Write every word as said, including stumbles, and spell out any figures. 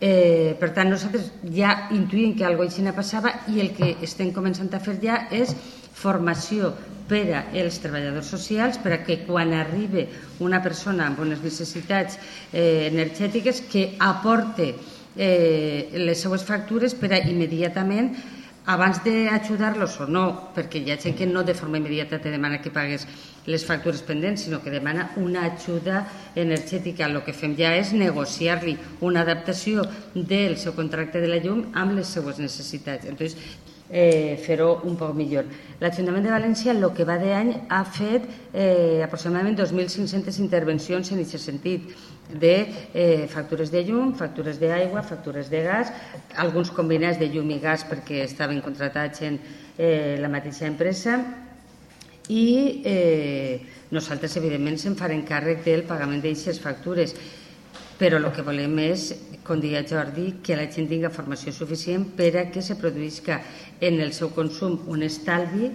Eh, per tant, nosaltres ja intuïm que alguna cosa així passava i el que estem començant a fer ja és formació per als treballadors socials perquè quan arribi una persona amb unes necessitats eh, energètiques que aporte eh, les seues factures per a immediatament, abans d'ajudar-los o no, perquè hi ha gent que no de forma immediata te demana que pagues les factures pendents, sinó que demana una ajuda energètica. El que fem ja és negociar-li una adaptació del seu contracte de la llum amb les seues necessitats. Entonces, eh, fer-ho un poc millor. L'Ajuntament de València, el que va d'any, ha fet eh, aproximadament dos mil cinc-centes intervencions en aquest sentit, de eh, factures de llum, factures d'aigua, factures de gas, alguns combinats de llum i gas perquè estaven contratats en eh, la mateixa empresa i eh, nosaltres evidentment se'n farem càrrec del pagament d'aquestes factures, però el que volem és, com deia Jordi, que la gent tingui formació suficient per a que se produïsca en el seu consum un estalvi